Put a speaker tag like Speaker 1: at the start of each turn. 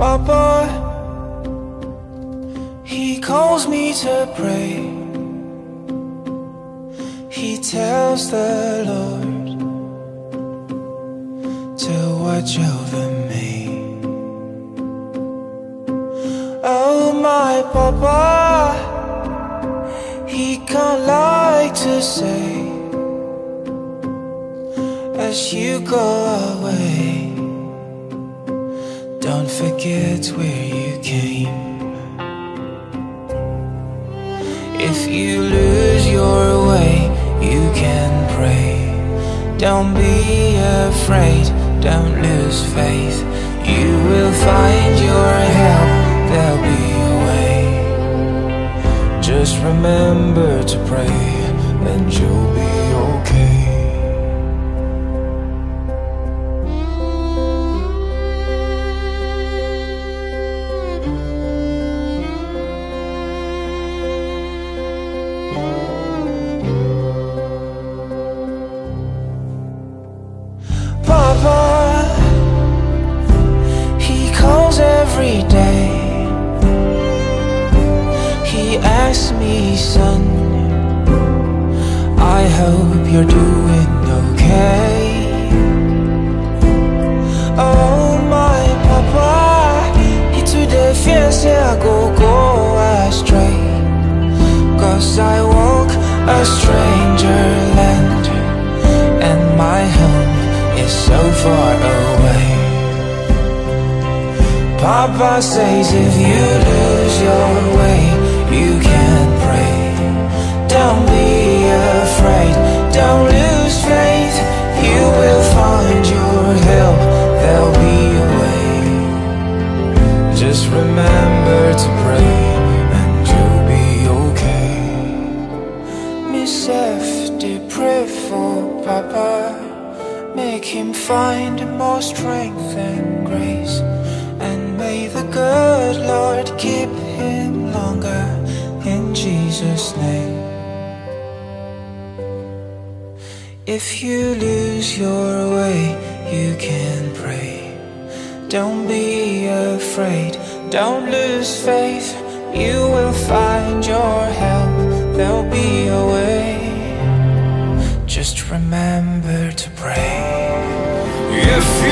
Speaker 1: Papa, he calls me to pray. He tells the Lord to watch over me. Oh, my Papa, he can't like to say, as you go away, don't forget where you came. If you lose your way, you can pray. Don't be afraid, don't lose faith. You will find your help, there'll be a way. Just remember to pray and you'll be okay. Papa, he calls every day. He asks me, son, I hope you're doing okay. Oh, my Papa, he today fears I go astray, 'cause I walk a stranger land, and my home is so far away. Papa says if you lose your way, you can pray. Don't be afraid, don't lose faith. You will find your help, there'll be a way. Just remember to pray and you'll be okay. Miss F, pray for Papa. Make him find more strength and grace, and may the good Lord keep him longer, in Jesus' name. If you lose your way, you can pray. Don't be afraid, don't lose faith. You will find your help, there'll be a way. Just remember to pray. If you